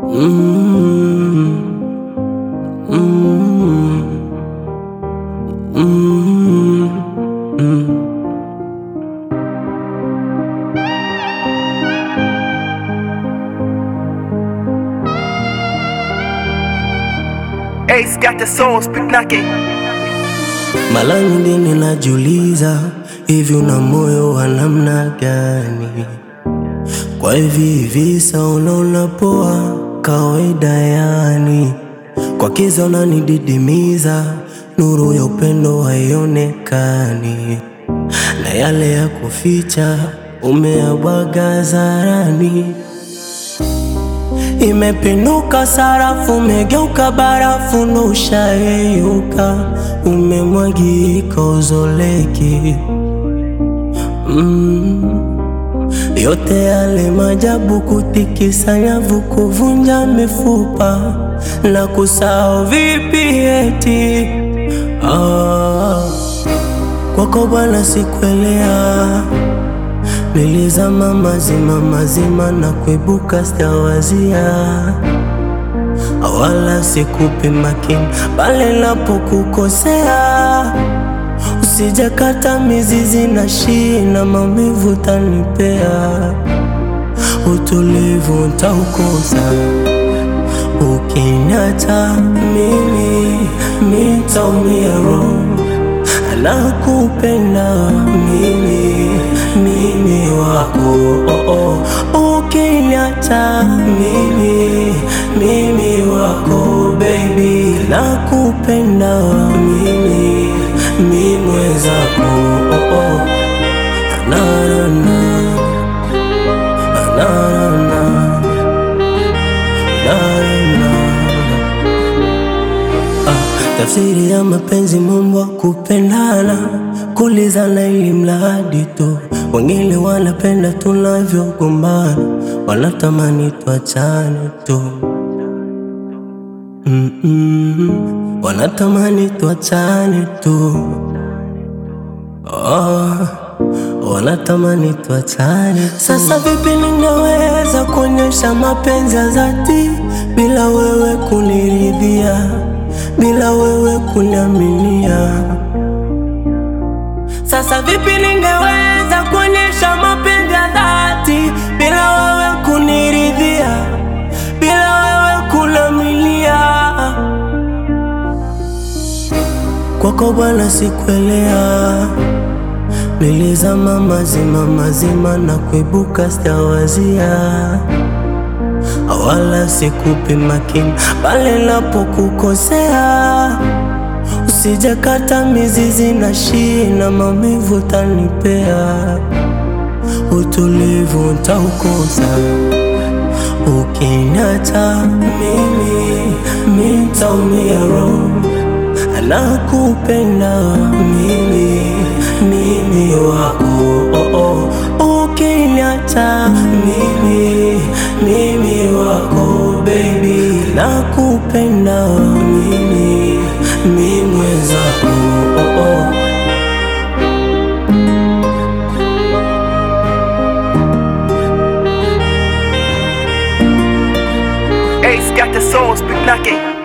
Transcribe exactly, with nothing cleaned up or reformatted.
Mm, mm, mm, mm. Ace got the soul, speak knocking. Mara nyingi ninajiuliza, hivi una moyo wa namna gani? Kwa hivi visa unaona poa kawaida yani, kwa kiza unanididimiza, nuru ya upendo haionekani, na yale ya kuficha umeyabwaga hadharani. Imepinduka sarafu, umegeuka barafu, ndo ushayeyuka, umemwagika uzoleki. mm. Yote yale majabu, kutikisa nyavu, kuvunja mifupa, na kusahau vipi eti ah. Kwako bwana sikuelea, nilizama mazima mazima na kuibuka sitawazia, wala sikupi makini pale napokukosea. Usijakata mizizi na shina, maumivu tanipea, utulivu ntaukosa ukiniacha mimi, nitaumia roho. Nakupenda mimi, mimi wako oh oh. Ukiniacha mimi, mimi wako baby. Nakupenda mimi, mimi mwenzako oh oh. Na na na na na na na na. Tafsiri ya mapenzi, mambo kupendana, kulizana ili mradi tu. Wengine wanapenda tunavyogombana, wanatamani tuachane tu. mm -mm. Wanatamani tuachane tu. Oh, wanatamani tuachane tu. Sasa vipi ningeweza kuonyesha mapenzi ya dhati bila wewe kuniridhia, bila wewe kuniaminia? Sasa vipi ningeweza kuonyesha mapenzi ya dhati bila wewe kuniridhia, bila wewe kuniaminia? Kwako bwana sikuelea, nilizama mazima mazima na kuibuka sitawazia, wala sikupi makini pale napokukosea. Usijakata mizizi na shina, maumivu tanipea, utulivu ntaukosa ukiniacha mimi, nitaumia roho. Nakupenda mimi, mimi wako oh oh. Ukiniacha mimi, mimi wako baby. Nakupenda mimi, mimi mwenzako oh oh. Ace got the soul, speak knocking.